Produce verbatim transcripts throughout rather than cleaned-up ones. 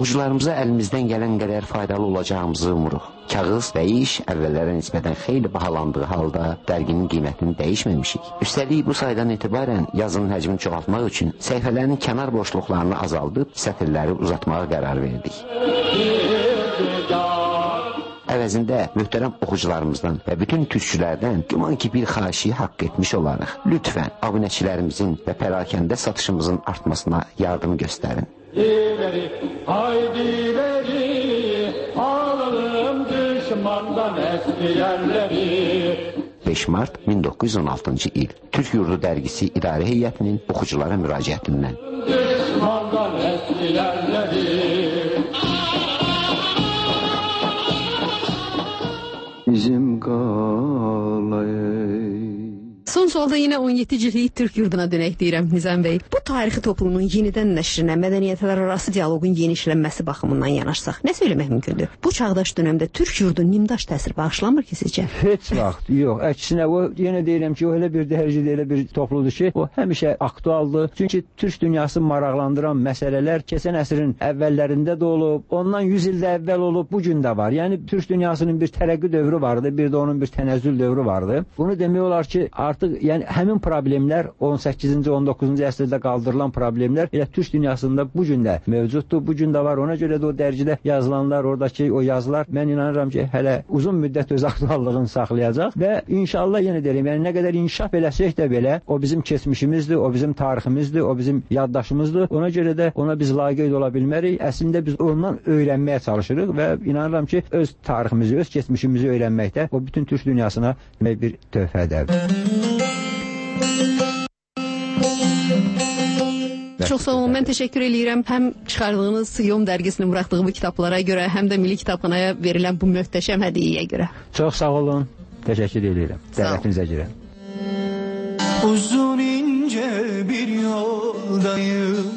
Oxucularımıza əlimizdən gələn qədər faydalı olacağımızı umuruq. Kağız və iş əvvəllərə nisbətən xeyli bahalandığı halda dərginin qiymətini dəyişməmişik. Üstəlik bu saydan etibarən yazının həcmini çoxaltmaq üçün səhifələrin kənar boşluqlarını azaldıb sətirləri uzatmağa qərar verdik. Əvəzində möhtərəm oxucularımızdan və bütün türkçülərdən güman ki bir xahişi haqq etmiş olarıq. Lütfən abunəçilərimizin və pərakəndə satışımızın artmasına yardım göstərin. Diveri, haydi veri, alalım düşmandan eski yerleri. beş mart min doqquz yüz on altıncı il Türk Yurdu Dərgisi İdarə Heyətinin oxuculara müraciətindən. Düşmandan eski yerleri. Bizim qalayı. Son sualda yine on yeddi ciltlik Türk Yurduna dönək deyirəm Nizam Bey. Bu tarixi toplumun yenidən nəşrinə, mədəniyyətlər arası dialoqun genişlənməsi baxımından yanaşsaq, nə söyləmək mümkündür? Bu çağdaş dönəmdə Türk Yurdu nimdaş təsir bağışlamır ki sizcə? Heç vaxt, yox. Əksinə o, yenə deyirəm ki, o elə bir dərəcədə elə bir topluludur ki, o həmişə aktualdır. Çünki Türk dünyası maraqlandıran məsələlər keçən əsrin əvvəllərində də olub, ondan yüz ildə əvvəl olub, bu gün də var. Yəni Türk dünyasının bir tərəqqi dövrü vardı, bir də onun bir tənəzzül dövrü vardı. Bunu demək olar ki, artıq yəni həmin problemlər on səkkizinci on doqquzuncu əsrdə qaldırılan problemlər elə Türk dünyasında bu gün də mövcuddur, bu gün də var. Ona görə də o dərgidə yazılanlar, oradakı o yazılar mən inanıram ki, hələ uzun müddət öz aktuallığını saxlayacaq və inşallah yenə deyirəm, yəni nə qədər inkişaf eləsək də belə, o bizim keçmişimizdir, o bizim tariximizdir, o bizim yaddaşımızdır. Ona görə də ona biz laqeyd ola bilmərik. Əslində biz ondan öyrənməyə çalışırıq və inanıram ki, öz tariximizi, öz keçmişimizi öyrənməkdə o bütün Türk dünyasına bir töhfədir. Çox sağ olun, mən təşəkkür edirəm. Həm çıxardığınız Yom dərgisinin buraxdığı bu kitablara görə, həm də Milli Kitabxanaya verilən bu möhtəşəm hədiyyəyə görə. Çox sağ olun, təşəkkür edirəm. Dəvətinizə girəm. Uzun ince bir yoldayım,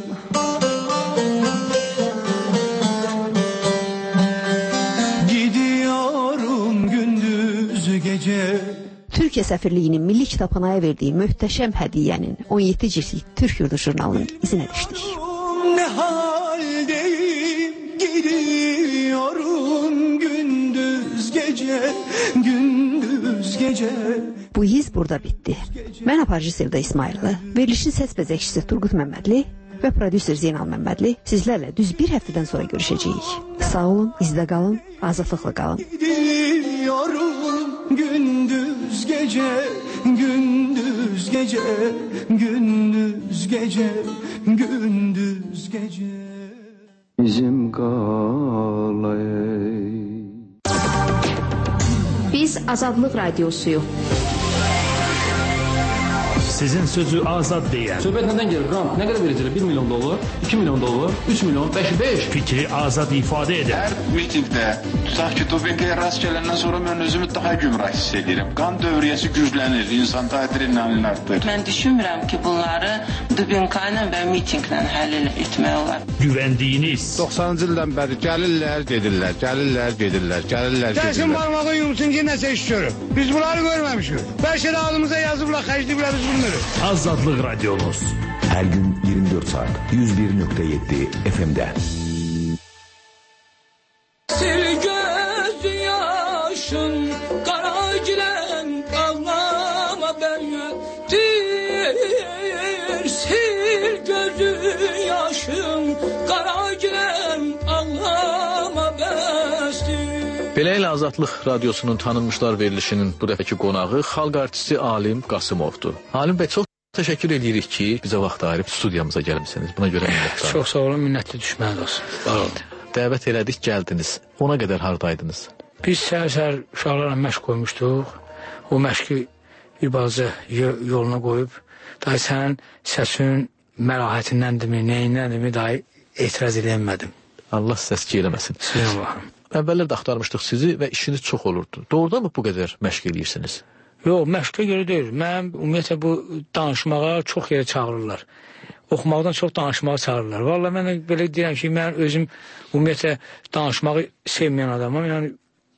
gidiyorum gündüz gece. Türkiyə səfirliyinin Milli Kitabxanaya verdiyi möhtəşəm hədiyyənin on yeddi ciltlik Türk Yurdu jurnalının izinə düşdük. Ne haldeyim, gidiyorum gündüz gece, gündüz gece. Bu iz burada bitdi. Mən aparıcı Sevda İsmaillı, verilişin səs bəzəkçisi Turqut Məmmədli və prodüser Zeynal Məmmədli sizlərlə düz bir həftədən sonra görüşəcəyik. Sağ olun, izdə qalın, azadlıqla qalın. Gidiyorum gündüz gece, gündüz gece, gündüz gece, gündüz gece. Bizim qalayı. Biz Azadlıq Radiosuyuq. Sizin sözü azad deyən. Söhbət nədən gəlir? Rant nə qədər verəcəklər? bir milyon dollar, iki milyon dollar, üç milyon, beş, beş. Fikri azad ifadə edən. Hər mitingdə, tutaq ki, dopinqaya rast gələndən sonra mən özümü daha gümrah hiss edirəm. Qan dövriyyəsi güclənir, insan adrenalin artır. Mən düşünmürəm ki, bunları dopinqla və mitinglə həll etmək olar. Güvəndiyiniz. doxsanıncı ildən bəri gəlirlər, gedirlər, gəlirlər, gedirlər, gəlirlər, gedirlər. Gəlsin barmağı yumsun ki, nəsə iş görür. Biz bunları görməmişik. Bəlkə də ağzımıza yazıblar, xərcləyiblər biz bunları. Azadlıq Radiomuz. Hər gün iyirmi dörd saat yüz bir nöqtə yeddi F M'də. Sil göz yaşın, qara gilən ağlama bəndir. Sil gözü yaşın, qara gilən ağlama bəsdir. Beləliklə Azadlıq Radiosunun tanınmışlar verilişinin bu dəfəki qonağı xalq artisti Alim Qasımovdur. Alim bəy, çox təşəkkür edirik ki, bizə vaxt ayırıb studiyamıza gəlmisiniz. Buna görə minnətdarım. Çox sağ olun, minnətli düşməniz olsun. Sağ olun. Dəvət elədik, gəldiniz. Ona qədər hardaydınız? Biz səhər-səhər uşaqlarla məşq qoymuşduq. O məşqi bir balaca yoluna qoyub, dahi sənin səsin məlahətindəndirmi, neyindəndirmi, dahi etiraz edəmədim. Allah səski eləməsin. Sizə baxın. Əvvəllər də axtarmışdıq sizi və işiniz çox olurdu. Doğrudan mı bu qədər məşq edirsiniz? Yox, məşqə görə deyil. Mən ümumiyyətlə bu danışmağa çox yerə çağırırlar. Oxumaqdan çox danışmağa çağırırlar. Vallahi mən belə deyirəm ki, mən özüm ümumiyyətlə danışmağı sevməyən adamım. Yəni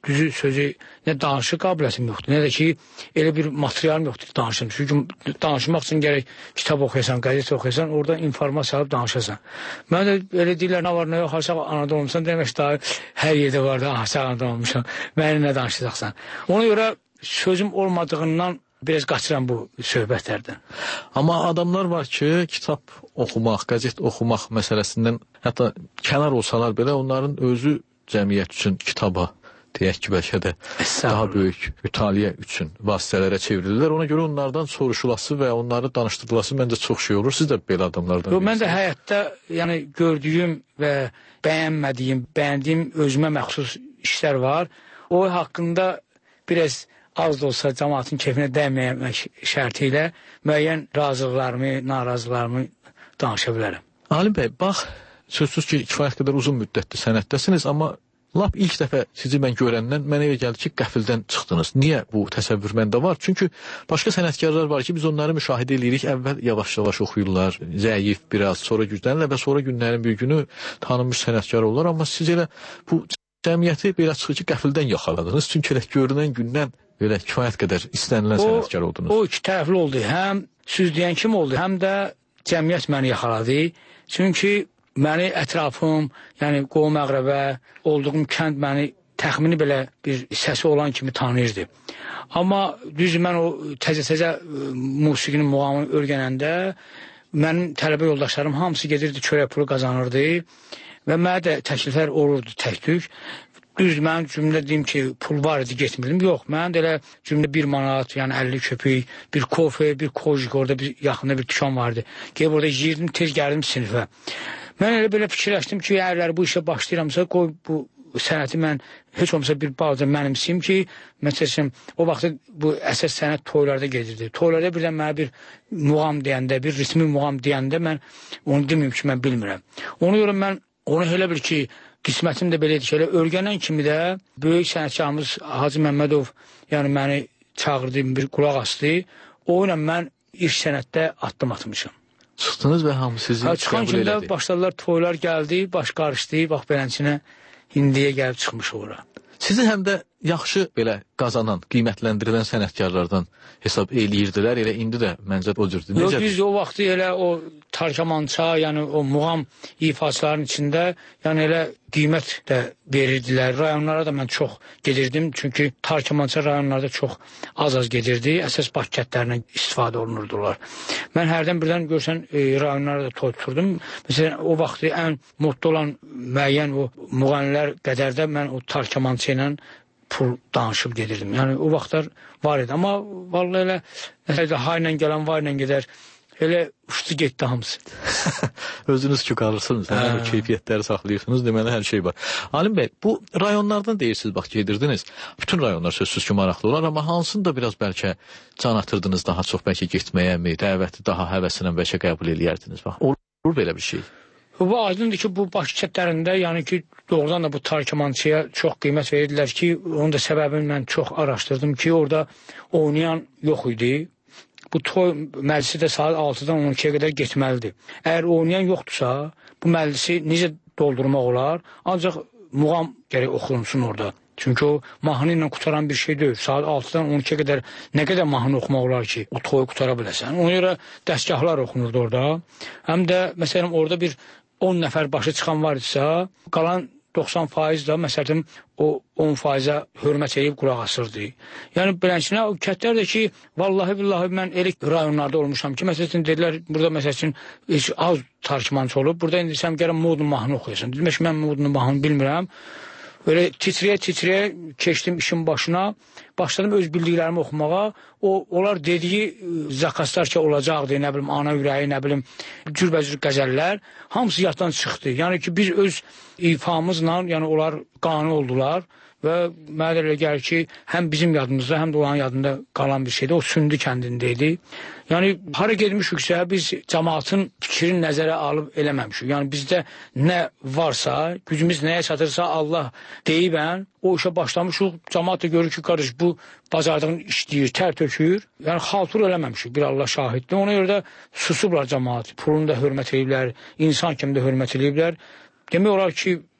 düzü sözü nə danışıq qabiliyyətim yoxdur, nə də ki, elə bir materialım yoxdur ki, danışım. Çünki danışmaq üçün gərək kitab oxuyasan, qəzet oxuyasan, orada informasiya alıb danışasan. Mən də elə deyirlər, nə var, nə yox, haşaq anada olmuşsan, demək daha hər yerdə var da, haşaq anada olmuşsan, məni nə danışacaqsan. Ona görə sözüm olmadığından biraz qaçıram bu söhbətlərdən. Amma adamlar var ki, kitab oxumaq, qəzet oxumaq məsələsindən hətta kənar olsalar belə, onların özü cəmiyyət üçün kitaba, deyək ki, bəlkə də daha böyük mütaliə üçün vasitələrə çevrilirlər. Ona görə onlardan soruşulası və onları danışdırılası məncə çox şey olur. Siz də belə adamlardan bilirsiniz. Mən də həyatda yəni, gördüyüm və bəyənmədiyim, bəyəndiyim özümə məxsus işlər var. O haqqında biraz az da olsa cəmaatın keyfinə dəyməmək şərti ilə müəyyən razılıqlarımı, narazılıqlarımı danışa bilərəm. Alim bəy, bax, sözsüz ki, kifayət qədər uzun müddətdir sənətdəsiniz, amma lap ilk dəfə sizi mən görəndən mənə elə gəldi ki, qəfildən çıxdınız. Niyə bu təsəvvür məndə var? Çünki başqa sənətkarlar var ki, biz onları müşahidə edirik, əvvəl yavaş-yavaş oxuyurlar, zəif biraz, sonra güclənirlər və sonra günlərin bir günü tanınmış sənətkar olurlar. Amma siz elə bu cəmiyyəti belə çıxır ki, qəfildən yaxaladınız. Çünki elə görünən gündən belə kifayət qədər istənilən o, sənətkar oldunuz. O iki tərəfli oldu. Həm süz deyən kim oldu, həm də cəmiyyət məni yaxaladı. Çünki məni ətrafım, yəni qovum əqrəbə, olduğum kənd məni təxmini belə bir səsi olan kimi tanıyırdı. Amma düz mən o təzə-təzə musiqinin muğamını öyrənəndə mənim tələbə yoldaşlarım hamısı gedirdi, çörək pulu qazanırdı və mənə də təkliflər olurdu tək-tük. Düz mən cümlə deyim ki, pul var idi, getmirdim. Yox, mən də elə cümlə bir manat, yəni əlli köpük, bir kofe, bir kojik, orada bir yaxında bir tükan vardı. Gəlib orada yiyirdim, tez gəldim sinifə. Mən elə belə fikirləşdim ki, əgər bu işə başlayıramsa, qoy bu sənəti mən heç olmasa bir balaca mənimsiyim ki, məsələn, o vaxtda bu əsas sənət toylarda gedirdi. Toylarda birdən mənə bir muğam deyəndə, bir ritmi muğam deyəndə mən onu deməyim ki, mən bilmirəm. Ona görə mən onu elə bil ki, qismətim də belə edir ki, öyrənən kimi də böyük sənətkarımız Hacı Məmmədov, yəni məni çağırdı, bir qulaq asdı. O ilə mən ilk sənətdə addım atmışam. Çıxdınız və hamı sizi ha, çıxan kimi də başladılar, toylar gəldi, baş qarışdı, bax belənçinə indiyə gəlib çıxmış ora. Sizi həm də yaxşı belə qazanan, qiymətləndirilən sənətkarlardan hesab eləyirdilər, elə indi də məncə o cürdür. Yox, düz o vaxtı elə o tarkamança, yəni o muğam ifaçıların içində, yəni elə qiymət də verirdilər. Rayonlara da mən çox gedirdim, çünki tarkamança rayonlarda çox az-az gedirdi, əsas bakətlərindən istifadə olunurdular. Mən hərdən birdən görsən e, rayonlara da toy tuturdum. Məsələn, o vaxtı ən modda olan müəyyən o müğənnilər qədərdə mən o tarkamança ilə pul danışıb gedirdim. Yəni o vaxtlar var idi. Amma vallahi elə nəsə ha ilə gələn, var ilə gedər. Elə uçdu getdi hamısı. Özünüz ki qalırsınız, hə, o keyfiyyətləri saxlayırsınız, deməli hər şey var. Alim bəy, bu rayonlardan deyirsiniz, bax gedirdiniz. Bütün rayonlar sözsüz ki maraqlı olar, amma hansını da biraz bəlkə can atırdınız daha çox bəlkə getməyə mi, dəvəti daha həvəsinə bəlkə qəbul eləyərdiniz. Bax, olur belə bir şey. Bu aydındır ki, bu baş kətlərində, yəni ki, doğrudan da bu tarkamançıya çox qiymət verirdilər ki, onun da səbəbini mən çox araşdırdım ki, orada oynayan yox idi. Bu toy məclisi də saat altıdan on ikiyə qədər getməlidir. Əgər oynayan yoxdursa, bu məclisi necə doldurmaq olar? Ancaq muğam gərək oxunsun orada. Çünki o mahnı ilə qutaran bir şey deyil. Saat altıdan on ikiyə qədər nə qədər mahnı oxumaq olar ki, o toyu qutara biləsən. Ona görə dəstgahlar oxunurdu orada. Həm də, məsələn, orada bir on nəfər başı çıxan var idisə, qalan doxsan faiz da, məsələn, o on faizə hörmət edib qulaq asırdı. Yəni, belənçinə, o kətlər də ki, vallahi billahi mən elə rayonlarda olmuşam ki, məsələn, dedilər, burada məsələn, heç az tarkimançı olub, burada indi sən gələn modun mahnı oxuyorsun. Demək ki, mən modun mahnı bilmirəm. Böyle titreye-titreye keçdim işin başına, başladım öz bildiklərimi oxumağa. O, onlar dediyi zakaslar ki olacaqdı, nə bilim, ana ürəyi, nə bilim, cürbəcür qəzəllər, hamısı yaddan çıxdı. Yəni ki, biz öz ifamızla, yəni onlar qane oldular və mənə elə gəlir ki, həm bizim yadımızda, həm də onların yadında qalan bir şeydir. O Sündü kəndindəydi. Yəni, hara gedmişiksə, biz cəmaatın fikrini nəzərə alıb eləməmişik. Yəni, bizdə nə varsa, gücümüz nəyə çatırsa Allah deyibən, o işə başlamışıq. Cəmaat da görür ki, qarış, bu bacardığın işləyir, tər tökür. Yəni, xaltur eləməmişik, bir Allah şahiddir. Ona görə də susublar cəmaat. Pulunu da hörmət ediblər, insan kimi də hörmət ediblər. Demək olar ki,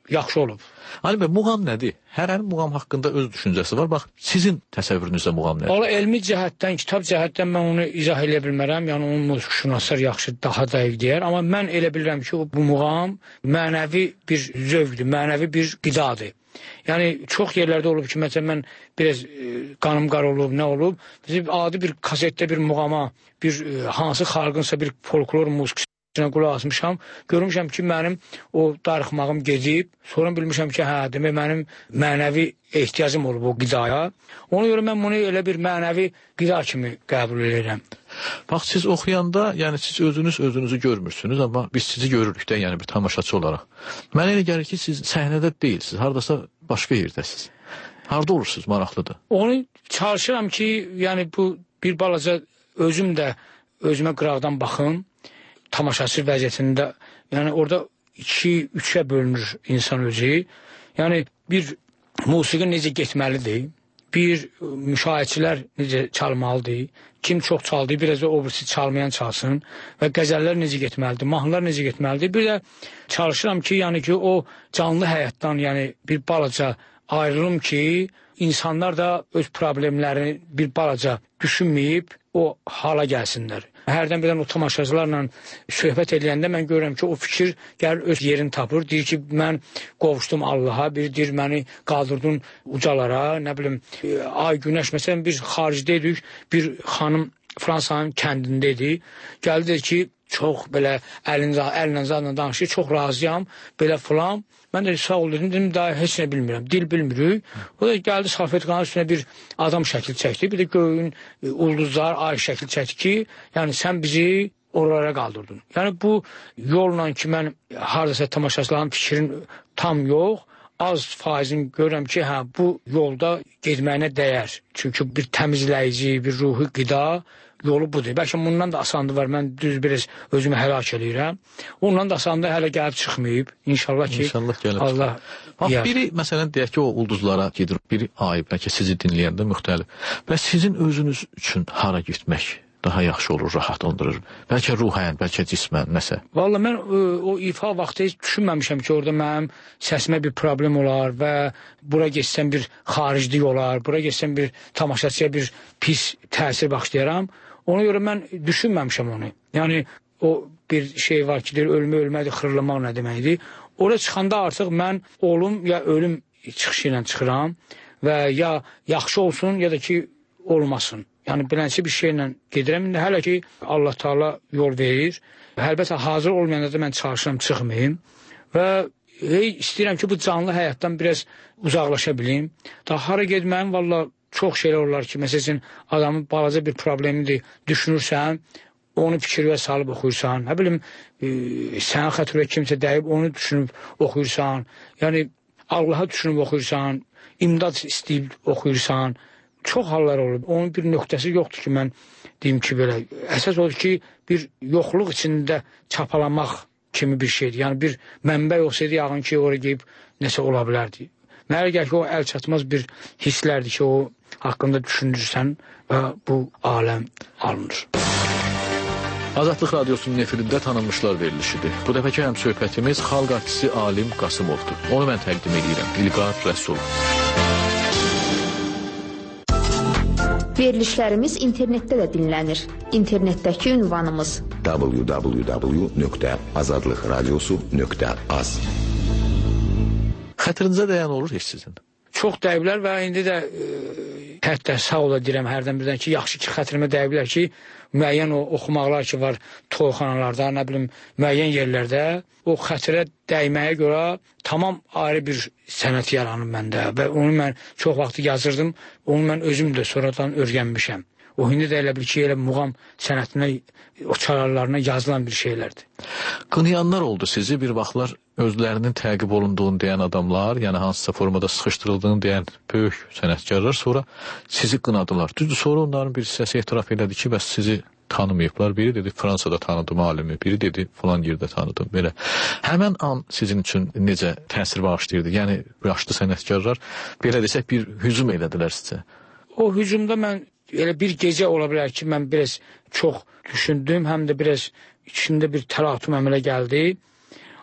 yaxşı olub. Ali bəy, muğam nədir? Hərənin muğam haqqında öz düşüncəsi var. Bax, sizin təsəvvürünüzdə muğam nədir? Valla elmi cəhətdən, kitab cəhətdən mən onu izah edə bilmərəm. Yəni onu musiqişünaslar yaxşı, daha dəqiq deyər. Amma mən elə bilirəm ki, bu muğam mənəvi bir zövqdür, mənəvi bir qidadır. Yəni çox yerlərdə olub ki, məsələn mən biraz e, qanım qar olub, nə olub? Bizim adi bir kasetdə bir muğama, bir e, hansı xalqınsa bir folklor musiqisi qulaq asmışam, görmüşəm ki, mənim o darıxmağım gedib, sonra bilmişəm ki, hə, demək mənim mənəvi ehtiyacım olub o qidaya. Ona görə mən bunu elə bir mənəvi qida kimi qəbul edirəm. Bax, siz oxuyanda, yəni siz özünüz özünüzü görmürsünüz, amma biz sizi görürük də, yəni bir tamaşaçı olaraq. Mənə elə gəlir ki, siz səhnədə deyilsiniz, haradasa başqa yerdəsiniz. Harada olursunuz, maraqlıdır. Onu çalışıram ki, yəni bu bir balaca özüm də özümə qıraqdan baxım, tamaşaçı vəziyyətində, yəni orada iki, üçə bölünür insan özü. Yəni bir musiqi necə getməlidir, bir müşahidçilər necə çalmalıdır, kim çox çaldı, biraz da o birisi çalmayan çalsın və qəzəllər necə getməlidir, mahnılar necə getməlidir. Bir də çalışıram ki, yəni ki, o canlı həyatdan, yəni bir balaca ayrılım ki, insanlar da öz problemlərini bir balaca düşünməyib o hala gəlsinlər. Hərdən birdən o tamaşaçılarla söhbət edəndə mən görürəm ki, o fikir gəlir öz yerini tapır. Deyir ki, mən qovuşdum Allaha, bir deyir məni qaldırdın ucalara, nə bilim, ay günəş. Məsələn, biz xaricdə idik, bir xanım Fransanın kəndində idi. Gəldi dedi ki, çox belə əlinlə, əlinlə zadla danışır, çox razıyam, belə filan. Mən də sağ ol dedim, dedim, daha heç nə bilmirəm, dil bilmirik. O da gəldi salfetkanın üstünə bir adam şəkil çəkdi, bir də göyün ulduzlar, ay şəkil çəkdi ki, yəni sən bizi oralara qaldırdın. Yəni bu yolla ki, mən haradasa tamaşaçıların fikrin tam yox, az faizin görürəm ki, hə, bu yolda getməyinə dəyər. Çünki bir təmizləyici, bir ruhi qida yolu budur. Bəlkə bundan da asandı var, mən düz biraz özümü həlak eləyirəm. Ondan da asandı hələ gəlib çıxmayıb. İnşallah ki, İnşallah gəlib Allah deyər. Biri, məsələn, deyək ki, o ulduzlara gedir, biri ay, bəlkə sizi dinləyəndə müxtəlif. Və sizin özünüz üçün hara getmək daha yaxşı olur, rahat ondurur. Bəlkə ruhən, bəlkə cismən, nəsə. Valla mən o, o ifa vaxtı heç düşünməmişəm ki, orada mənim səsimə bir problem olar və bura geçsəm bir xariclik olar, bura geçsəm bir tamaşaçıya bir pis təsir başlayaram. Ona görə mən düşünməmişəm onu. Yəni, o bir şey var ki, deyir, ölmə ölmədir, xırlamaq nə deməkdir. Oraya çıxanda artıq mən olum ya ölüm çıxışı ilə çıxıram və ya yaxşı olsun, ya da ki, olmasın. Yəni, bilənçi bir şeylə gedirəm. İndi hələ ki, Allah Teala yol verir. Əlbəttə, hazır olmayanda da mən çalışıram, çıxmayayım. Və hey, istəyirəm ki, bu canlı həyatdan biraz uzaqlaşa bilim. Daha hara getməyim, valla çox şeylər olar ki, məsələn, adamın balaca bir problemidir, düşünürsən, onu fikirə salıb oxuyursan, nə bilim, e, sənə xəturə kimsə dəyib, onu düşünüb oxuyursan, yəni Allaha düşünüb oxuyursan, imdad istəyib oxuyursan, çox hallar olub. Onun bir nöqtəsi yoxdur ki, mən deyim ki, belə, əsas odur ki, bir yoxluq içində çapalamaq kimi bir şeydir. Yəni, bir mənbə yoxsaydı, yağın ki, oraya geyib nəsə ola bilərdi. Mənə gəl ki, o əl çatmaz bir hisslərdir ki, o haqqında düşünürsən və bu aləm alınır. Azadlıq Radiosunun efirində tanınmışlar verilişidir. Bu dəfəki həm söhbətimiz xalq artisti Alim Qasımovdur. Onu mən təqdim edirəm. İlqar Rəsul. Verilişlərimiz internetdə də dinlənir. İnternetdəki ünvanımız w w w nöqtə azadlıq radiosu nöqtə az. Xətrinizə dəyən olur heç sizin? Çox dəyiblər və indi də e, hətta sağ ola deyirəm hərdən birdən ki, yaxşı ki, xətrimə dəyiblər ki, müəyyən o oxumaqlar ki var toyxanalarda, nə bilim, müəyyən yerlərdə o xətrə dəyməyə görə tamam ayrı bir sənət yaranıb məndə və onu mən çox vaxt yazırdım, onu mən özüm də sonradan öyrənmişəm. O hindi də elə bil ki, elə muğam sənətinə, o çalarlarına yazılan bir şeylərdir. Qınayanlar oldu sizi, bir vaxtlar özlərinin təqib olunduğunu deyən adamlar, yəni hansısa formada sıxışdırıldığını deyən böyük sənətkarlar sonra sizi qınadılar. Düzdür, sonra onların bir hissəsi etiraf elədi ki, bəs sizi tanımayıblar. Biri dedi, Fransada tanıdım alimi, biri dedi, falan yerdə tanıdım, belə. Həmən an sizin üçün necə təsir bağışlayırdı? Yəni, yaşlı sənətkarlar, belə desək, bir hücum elədilər sizə. O hücumda mən elə bir gecə ola bilər ki, mən biraz çox düşündüm, həm də biraz içimdə bir təlatüm əmələ gəldi.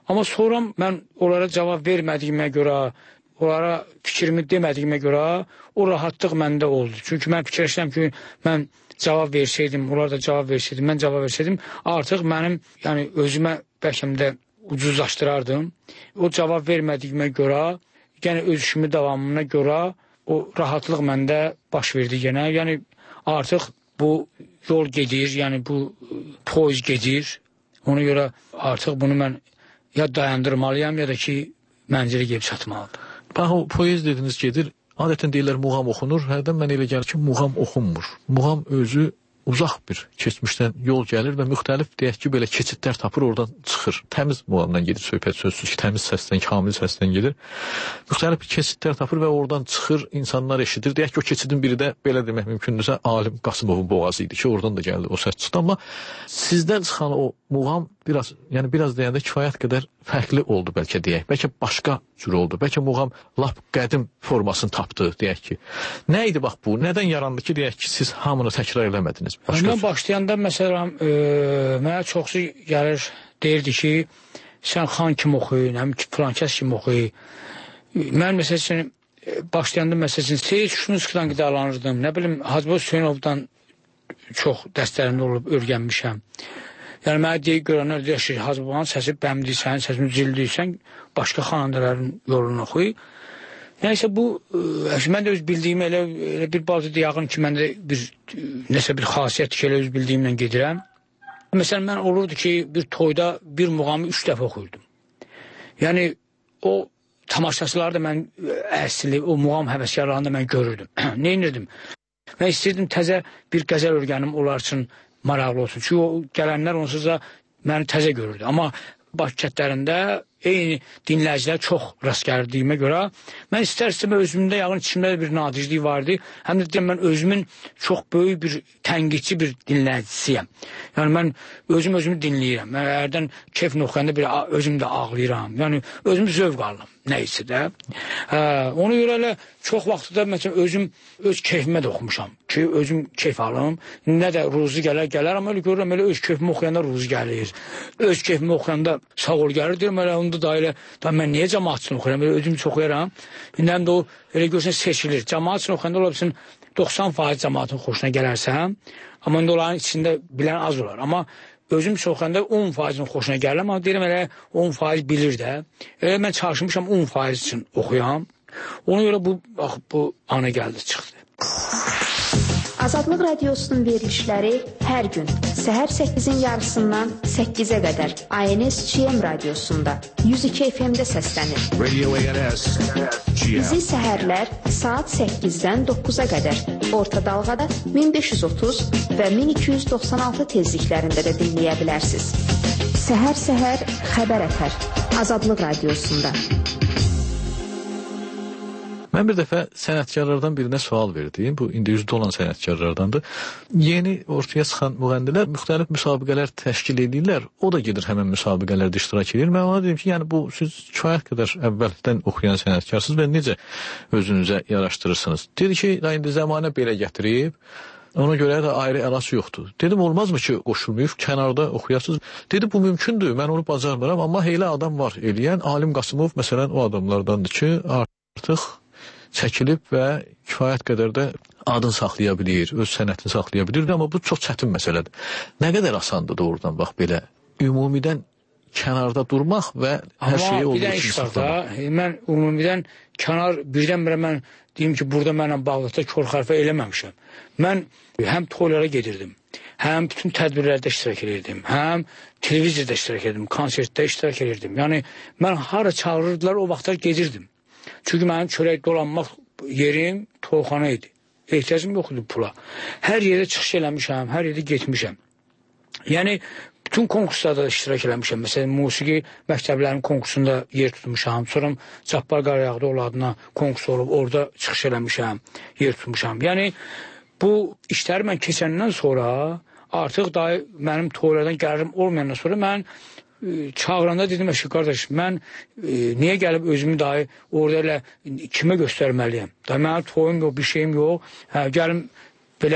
Amma sonra mən onlara cavab vermədiyimə görə, onlara fikrimi demədiyimə görə o rahatlıq məndə oldu. Çünki mən fikirləşirəm ki, mən cavab versəydim, onlar da cavab versəydim, mən cavab versəydim, artıq mənim yəni, özümə bəlkə də ucuzlaşdırardım. O cavab vermədiyimə görə, yəni öz işimi davamına görə o rahatlıq məndə baş verdi yenə. Yəni artıq bu yol gedir, yəni bu poiz gedir. Ona görə artıq bunu mən ya dayandırmalıyam, ya da ki, mənzilə gəlib çatmalıdır. Bax, o poez dediniz gedir, adətən deyirlər muğam oxunur, hərdən mən elə gəlir ki, muğam oxunmur. Muğam özü uzaq bir keçmişdən yol gəlir və müxtəlif, deyək ki, belə keçidlər tapır, oradan çıxır. Təmiz muğamdan gedir söhbət, sözsüz ki, təmiz səsdən, kamil səsdən gedir. Müxtəlif bir keçidlər tapır və oradan çıxır, insanlar eşidir. Deyək ki, o keçidin biri də, belə demək mümkündürsə, Alim Qasımovun boğazı idi ki, oradan da gəldi o səs çıxdı. Amma sizdən çıxan o muğam biraz, yəni biraz deyəndə kifayət qədər fərqli oldu bəlkə deyək. Bəlkə başqa cür oldu. Bəlkə muğam lap qədim formasını tapdı, deyək ki. Nə idi bax bu? Nədən yarandı ki, deyək ki, siz hamını təkrar eləmədiniz? Başqa mən başlayanda, məsələn, e, mənə çoxsu gəlir, deyirdi ki, sən xan kimi oxuyun, həm ki, filan kəs kimi oxuyun. Mən, məsələn, başlayanda, məsələn, Seyid Şunskidən qidalanırdım. Nə bilim, Hacıboz Hüseynovdan çox dəstərində olub, örgənmişəm. Yəni, mənə deyik, görənlər deyək ki, Hacıbozun səsi bəmliysən, səsini cildiysən, başqa xanəndələrin yolunu oxuy. Nəysə, bu, ə, mən də öz bildiyim elə, elə bir bazı deyağın ki, mən də bir, nəsə bir xasiyyət ki, elə öz bildiyimlə gedirəm. Məsələn, mən olurdu ki, bir toyda bir muğamı üç dəfə oxuyurdum. Yəni, o tamaşaçıları da mən əsli, o muğam həvəskarlarını da mən görürdüm. Nə inirdim? Mən istəyirdim təzə bir qəzəl örgənim onlar üçün maraqlı olsun. Çünki o gələnlər onsuz da məni təzə görürdü. Amma Bakı kətlərində eyni dinləyicilər çox rast gəldiyimə görə mən istər-istəmə özümdə yağın içimdə bir nadirlik vardı. Həm də deyəm, mən özümün çox böyük bir tənqidçi bir dinləyicisiyəm. Yəni mən özüm özümü dinləyirəm. Mən hərdən keyfini oxuyanda bir özüm də ağlayıram. Yəni özüm zövq alıram nəysə də. Hə, ona görə elə çox vaxtda məsələn özüm öz keyfimə də oxumuşam ki, özüm keyf alım. Nə də ruzu gələr, gələr, amma elə görürəm, elə öz keyfimi oxuyanda ruzu gəlir. Öz keyfimi oxuyanda sağ ol gəlir, deyirəm, elə onda da elə, da mən niyə cəmaat üçün oxuyuram, elə özüm çox oxuyuram. İndi həm də o, elə görürsən, seçilir. Cəmaat üçün oxuyanda ola bilsin, doxsan faiz cəmaatın xoşuna gələrsən, amma indi onların içində bilən az olar. Amma özüm üçün oxuyanda on faizin xoşuna gəlir, amma deyirəm, elə on faiz bilir də. Elə mən çalışmışam on faiz üçün oxuyam. Ona görə bu, bax, bu ana gəldi, çıxdı. Azadlıq Radiosunun verilişləri hər gün səhər səkkizin yarısından səkkizə qədər A N S G M radiosunda yüz iki F M-də səslənir. Radio A N S G M. Bizi səhərlər saat səkkizdən doqquza qədər orta dalğada min beş yüz otuz və min iki yüz doxsan altı tezliklərində də dinləyə bilərsiniz. Səhər-səhər xəbər ətər Azadlıq Radiosunda. Mən bir dəfə sənətkarlardan birinə sual verdim. Bu, indi yüzdə olan sənətkarlardandır. Yeni ortaya çıxan müğəndilər müxtəlif müsabiqələr təşkil edirlər. O da gedir həmən müsabiqələrdə iştirak edir. Mən ona dedim ki, yəni bu, siz kifayət qədər əvvəldən oxuyan sənətkarsınız və necə özünüzə yaraşdırırsınız? Dedi ki, indi zəmanə belə gətirib, ona görə də ayrı əlaç yoxdur. Dedim, olmazmı ki, qoşulmayıb, kənarda oxuyasınız? Dedi, bu mümkündür, mən onu bacarmıram, amma elə adam var eləyən. Alim Qasımov, məsələn, o adamlardandır ki, artıq çəkilib və kifayət qədər də adını saxlaya bilir, öz sənətini saxlaya bilir, amma bu çox çətin məsələdir. Nə qədər asandır doğrudan, bax, belə ümumidən kənarda durmaq və hər şeyi olduğu üçün saxlamaq. Mən ümumidən kənar, birdən-birə mən deyim ki, burada mənə bağlıqda kör xərfə eləməmişəm. Mən həm toylara gedirdim, həm bütün tədbirlərdə iştirak edirdim, həm televiziyada iştirak edirdim, konsertdə iştirak edirdim. Yəni, mən hara çağırırdılar, o vaxtlar gedirdim. Çünki mənim çörək dolanmaq yerim toyxana idi. Ehtiyacım yox idi pula. Hər yerdə çıxış eləmişəm, hər yerdə getmişəm. Yəni, bütün konkurslarda da iştirak eləmişəm. Məsələn, musiqi məktəblərinin konkursunda yer tutmuşam. Sonra Cabbar Qarayağdıoğlu adına konkurs olub, orada çıxış eləmişəm, yer tutmuşam. Yəni, bu işləri mən keçəndən sonra, artıq da mənim toylardan gəlirim olmayandan sonra mən çağıranda dedim ki, qardaş, mən e, niyə gəlib özümü dahi orada elə kimə göstərməliyəm? Da mənim toyum yox, bir şeyim yox. Hə, gəlim belə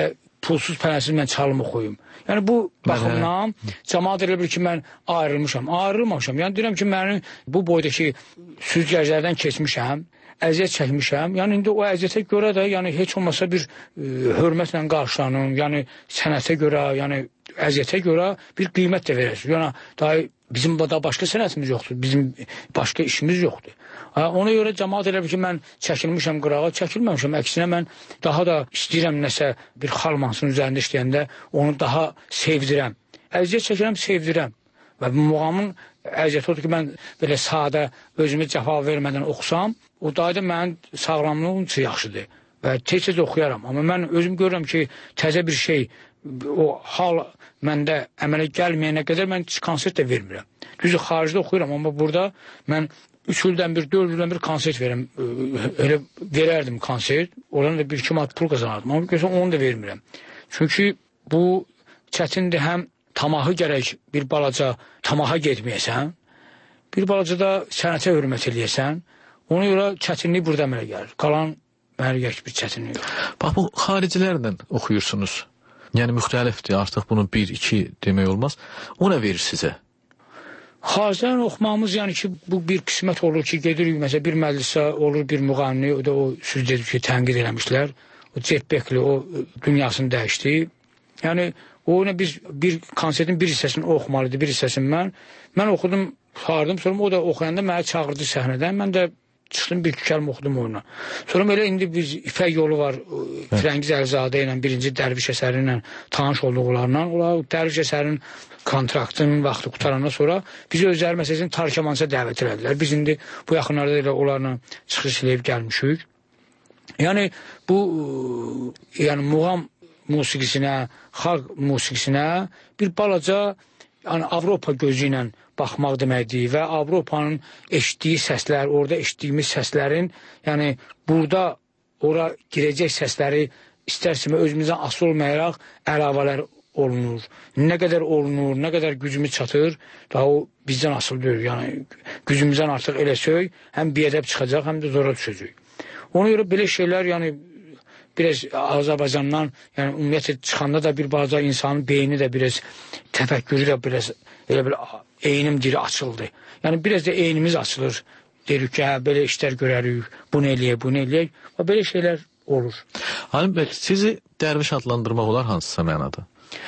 pulsuz pənəsiz mən çalım oxuyum. Yəni bu baxımdan cəmaat elə bilir ki, mən ayrılmışam. Ayrılmamışam. Yəni deyirəm ki, mənim bu boydakı süzgəclərdən keçmişəm, əziyyət çəkmişəm. Yəni indi o əziyyətə görə də yəni heç olmasa bir e, hörmətlə qarşılanım. Yəni sənətə görə, yəni əziyyətə görə bir qiymət də verəsiz. Yəni daha bizim da başqa sənətimiz yoxdur. Bizim başqa işimiz yoxdur. Ona görə cəmaat elə ki, mən çəkilmişəm qırağa, çəkilməmişəm. Əksinə mən daha da istəyirəm nəsə bir xal mahnısının üzərində işləyəndə onu daha sevdirəm. Əziyyət çəkirəm, sevdirəm. Və bu muğamın əziyyəti odur ki, mən belə sadə, özümə cəfa vermədən oxusam, o da mənim sağlamlığım üçün yaxşıdır. Və tez-tez oxuyaram. Amma mən özüm görürəm ki, təzə bir şey, o hal məndə əmələ gəlməyənə qədər mən konsert də vermirəm. Düzü, xaricdə oxuyuram, amma burada mən üç ildən bir, dörd ildən bir konsert verim. Elə verərdim konsert. Oradan da bir iki manat pul qazanardım. Amma görürsən, onu da vermirəm. Çünki bu çətindir, həm tamahı gərək bir balaca tamaha getməyəsən, bir balaca da sənətə hörmət eləyəsən. Ona görə çətinlik burada əmələ gəlir. Qalan mənə bir çətinlik yox. Bax, bu xaricilərlə oxuyursunuz. Yəni müxtəlifdir, artıq bunun bir, iki demək olmaz. O nə verir sizə? Xaricdən oxumağımız, yəni ki, bu bir qismət olur ki, gedirik, məsələn, bir məclisə olur, bir müğanni, o da o söz dedik ki, tənqid eləmişlər. O Cep Bekli, o dünyasını dəyişdi. Yəni, o nə biz bir konsertin bir hissəsini oxumalıdır, bir hissəsini mən. Mən oxudum, çağırdım, sonra o da oxuyanda mənə çağırdı səhnədən. Mən də çıxdım, bir iki kəlmə oxudum ona. Sonra elə indi biz İpək yolu var, Firəngiz Əlizadə ilə, birinci Dərviş əsəri ilə tanış olduqlarla. Onlar Dərviş əsərinin kontraktın vaxtı qutarandan sonra bizi özləri məsələsini Tarkamansa dəvət elədilər. Biz indi bu yaxınlarda elə onlarla çıxış eləyib gəlmişik. Yəni bu yəni muğam musiqisinə, xalq musiqisinə bir balaca yəni Avropa gözü ilə baxmaq deməkdir və Avropanın eşitdiyi səslər, orada eşitdiyimiz səslərin, yəni burada ora girəcək səsləri istərsimi özümüzdən asılı olmayaraq əlavələr olunur. Nə qədər olunur, nə qədər gücümüz çatır, daha o bizdən asılı deyil. Yəni gücümüzdən artıq elə söy, həm biədəb çıxacaq, həm də zora düşəcək. Ona görə belə şeylər, yəni biraz Azərbaycandan, yəni ümumiyyətlə çıxanda da bir balaca insanın beyni də biraz, təfəkkürü də biraz elə bir eynim diri açıldı. Yəni biraz da eynimiz açılır. Deyirik ki, hə, belə işlər görərik, bunu eləyək, bunu eləyək. Və belə şeylər olur. Halim bəy, sizi dərviş adlandırmaq olar hansısa mənada?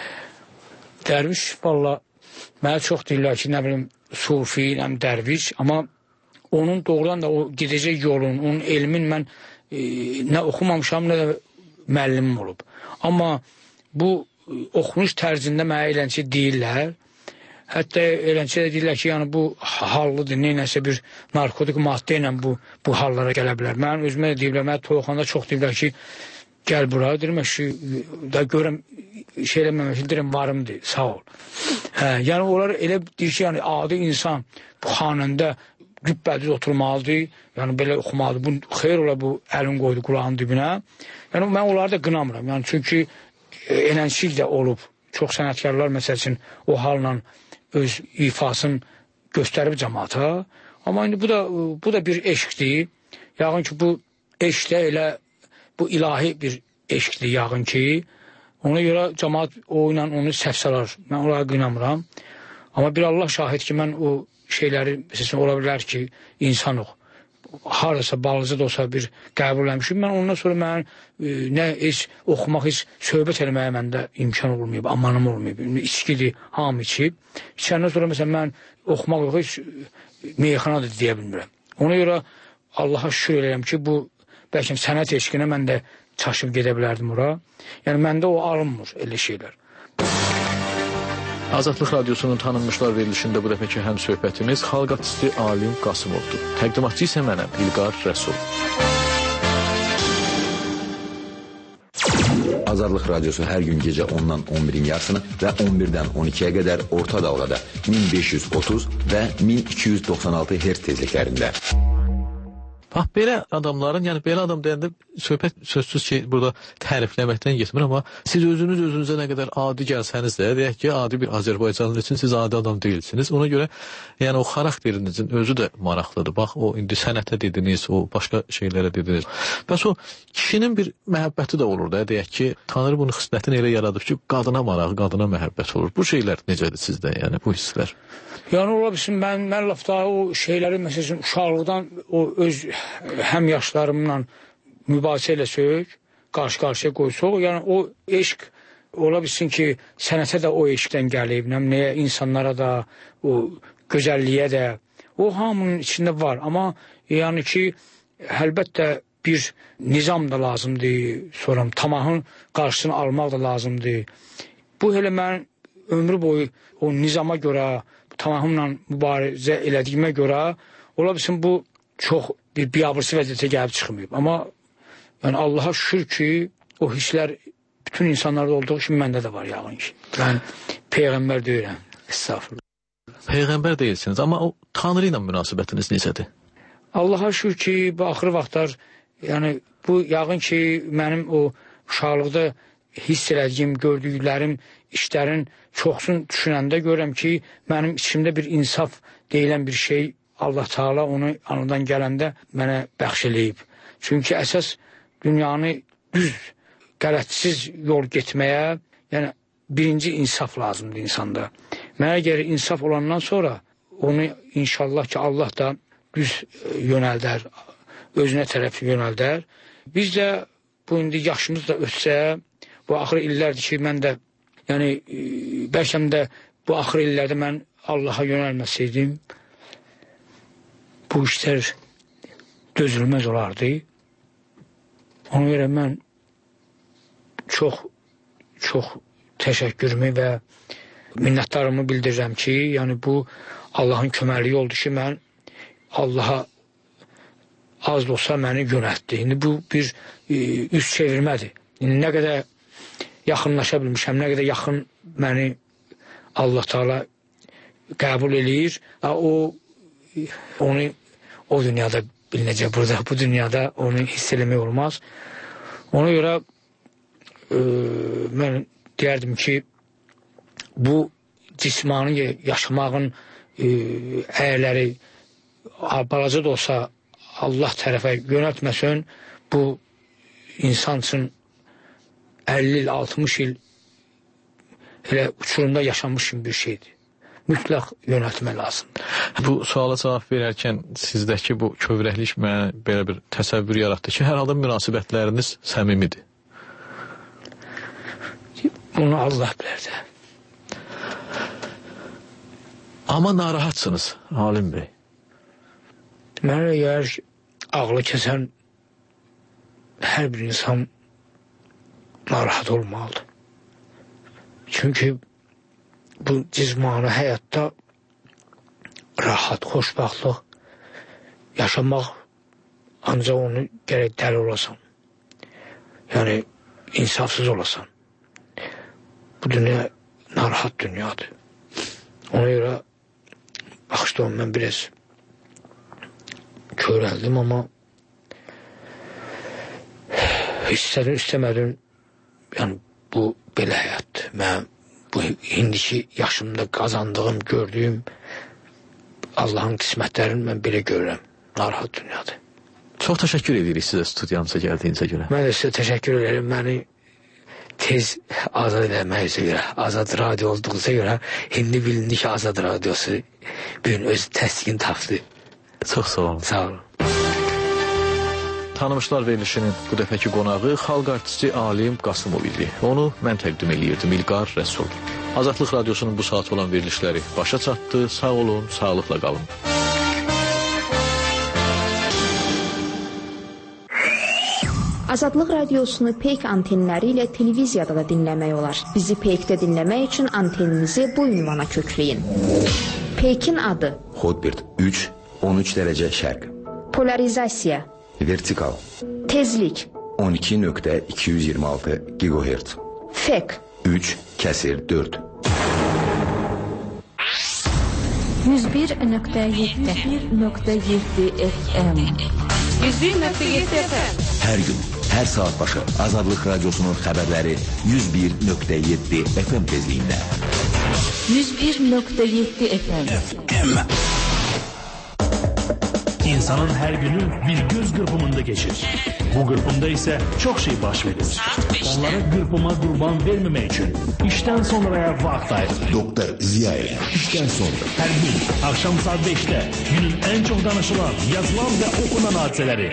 Dərviş, valla, mənə çox deyirlər ki, nə bilim, sufi, nəm dərviş, amma onun doğrudan da o gedəcək yolun, onun elmin mən e, nə oxumamışam, nə də müəllimim olub. Amma bu oxunuş tərzində mənə eləncə deyirlər. Hətta eləncə də deyirlər ki, yəni bu hallıdır, neynəsə bir narkotik maddə ilə bu, bu hallara gələ bilər. Mən özümə də deyirlər, mənə toyxanda çox deyirlər ki, gəl bura, deyirəm ki, da görəm, şey eləməmək, deyirəm, varımdır, sağ ol. Hə, yəni onlar elə deyir ki, yəni adi insan bu xanəndə gübbədiz oturmalıdır, yəni belə oxumalıdır. Bu xeyr ola, bu əlin qoydu qulağın dibinə. Yəni mən onları da qınamıram, yəni çünki eləncik də olub. Çox sənətkarlar məsəl üçün o halla öz ifasını göstərib cəmaata. Amma indi bu da, bu da bir eşqdir. Yağın ki, bu eşq də elə bu ilahi bir eşqdir yağın ki, ona görə cəmaat o ilə onu səhv salar. Mən onlara qınamıram. Amma bir Allah şahid ki, mən o şeyləri, məsələn, ola bilər ki, insanıq. Harasa, balızı da olsa bir qəbul eləmişim. Mən ondan sonra mən e, nə heç oxumaq, heç söhbət eləməyə məndə imkan olmayıb, amanım olmayıb. İçkidir, hamı içib. İçəndən sonra məsələn, mən oxumaq yox, heç meyxana da deyə bilmirəm. Ona görə Allaha şükür edirəm ki, bu bəlkə sənət eşqinə mən də çaşıb gedə bilərdim ora. Yəni, məndə o alınmır elə şeylər. Azadlıq Radyosunun tanınmışlar verilişində bu dəfəki həm söhbətimiz xalq artisti Alim Qasımovdur. Təqdimatçı isə mənəm, İlqar Rəsul. Azadlıq Radyosu hər gün gecə ondan on birin yarısını və on birdən on ikiyə qədər orta dalğada min beş yüz otuz və min iki yüz doxsan altı hertz tezliklərində. Bax, belə adamların, yəni belə adam deyəndə söhbət sözsüz ki, burada tərifləməkdən getmir, amma siz özünüz özünüzə nə qədər adi gəlsəniz də, deyək ki, adi bir Azərbaycanlı üçün siz adi adam deyilsiniz. Ona görə, yəni o xarakterinizin özü də maraqlıdır. Bax, o indi sənətə dediniz, o başqa şeylərə dediniz. Bəs o kişinin bir məhəbbəti də olur da, deyək ki, Tanrı bunu xislətini elə yaradıb ki, qadına marağı, qadına məhəbbət olur. Bu şeylər necədir sizdə, yəni bu hisslər? Yəni, ola bilsin, mən, mən laf daha o şeyləri, məsələn, uşaqlıqdan o öz həm yaşlarımla mübahisə ilə söz, qarşı-qarşıya qoysuq, yəni o eşq, ola bilsin ki, sənətə də o eşqdən gəlib, nəyə insanlara da, o gözəlliyə də, o hamının içində var, amma yəni ki, əlbəttə bir nizam da lazımdır, sonra tamahın qarşısını almaq da lazımdır. Bu elə mən ömrü boyu o nizama görə, tamahımla mübarizə elədiyimə görə, ola bilsin, bu çox bir biabırsı vəziyyətə gəlib çıxmayıb. Amma yəni, Allaha şükür ki, o hisslər bütün insanlarda olduğu kimi məndə də var yağın ki. Mən Peyğəmbər deyirəm. Estağfurullah. Peyğəmbər deyilsiniz, amma o Tanrı ilə münasibətiniz necədir? Allaha şükür ki, bu axırı vaxtlar, yəni bu yağın ki, mənim o uşaqlıqda hiss elədiyim, gördüklərim, işlərin çoxsun düşünəndə görürəm ki, mənim içimdə bir insaf deyilən bir şey Allah Teala onu anıdan gələndə mənə bəxş eləyib. Çünki əsas dünyanı düz, qələtsiz yol getməyə, yəni birinci insaf lazımdır insanda. Mənə gəlir insaf olandan sonra onu inşallah ki, Allah da düz yönəldər, özünə tərəf yönəldər. Biz də bu indi yaşımız da ötsə, bu axır illərdir ki, mən də, yəni bəlkə də bu axır illərdə mən Allaha yönəlməsəydim, bu işlər dözülməz olardı. Ona görə mən çox, çox təşəkkürümü və minnətdarımı bildirirəm ki, yəni bu Allahın köməkliyi oldu ki, mən Allaha az da olsa məni yönəltdi. İndi bu bir e, üst çevirmədir. İndi nə qədər yaxınlaşa bilmişəm, nə qədər yaxın məni Allah Teala qəbul eləyir, o onu o dünyada bilinəcək, burada bu dünyada onu hiss eləmək olmaz. Ona görə e, mən deyərdim ki, bu cismani yaşamağın e, əyərləri balaca da olsa Allah tərəfə yönəltməsin, bu insan üçün əlli il, altmış il elə uçurumda yaşanmış bir şeydir. Mütləq yönəltmək lazımdır. Bu suala cavab verərkən sizdəki bu kövrəklik mənə belə bir təsəvvür yaratdı ki, hər halda münasibətləriniz səmimidir. Bunu Allah bilər də. Amma narahatsınız, Alim bəy. Mənə gəlir ki, ağlı kəsən hər bir insan narahat olmalıdır. Çünki bu cizmani həyatda rahat, xoşbaxtlıq yaşamaq ancaq onu gərək dəli olasan. Yəni, insafsız olasan. Bu dünya narahat dünyadır. Ona görə baxışda mən biraz körəldim, amma istədim, istəmədim, yəni bu belə həyatdır. Mən bu indiki yaşımda qazandığım, gördüyüm Allahın qismətlərini mən belə görürəm. Narahat dünyadır. Çox təşəkkür edirik sizə studiyamıza gəldiyinizə görə. Mən də sizə təşəkkür ederim. Məni tez azad edəməyizə görə, azad radio olduğuza görə, indi bilindi ki, azad radiosu bir gün öz təsdiqini tapdı. Çox sağ olun. Sağ olun. Tanımışlar verilişinin bu dəfəki qonağı xalq artisti Alim Qasımov idi. Onu mən təqdim eləyirdim, İlqar Rəsul. Azadlıq Radiosunun bu saat olan verilişləri başa çatdı. Sağ olun, sağlıqla qalın. Azadlıq Radiosunu Peyk antenləri ilə televiziyada da dinləmək olar. Bizi Peykdə dinləmək üçün anteninizi bu ünvana kökləyin. Peykin adı Hotbird üç on üç dərəcə şərq. Polarizasiya Vertikal Tezlik on iki nöqtə iki yüz iyirmi altı gigahertz. Fek üç kəsir dörd yüz bir nöqtə yeddi F M yüz bir nöqtə yeddi F M. Hər gün, hər saat başı Azadlıq Radiosunun xəbərləri yüz bir nöqtə yeddi F M tezliyində. yüz bir nöqtə yeddi F M. İnsanın her günü bir göz kırpımında geçir. Bu kırpımda ise çok şey baş verir. Onlara kırpıma kurban vermemek için işten sonraya vakit ayırır. Doktor Ziyaev. İşten sonra her gün akşam saat beşte günün en çok danışılan, yazılan ve okunan hadiseleri.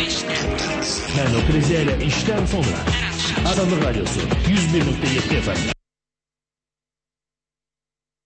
Ben Doktor Ziyaev işten sonra Azadlıq Radyosu yüz bir nöqtə yeddi F M'de.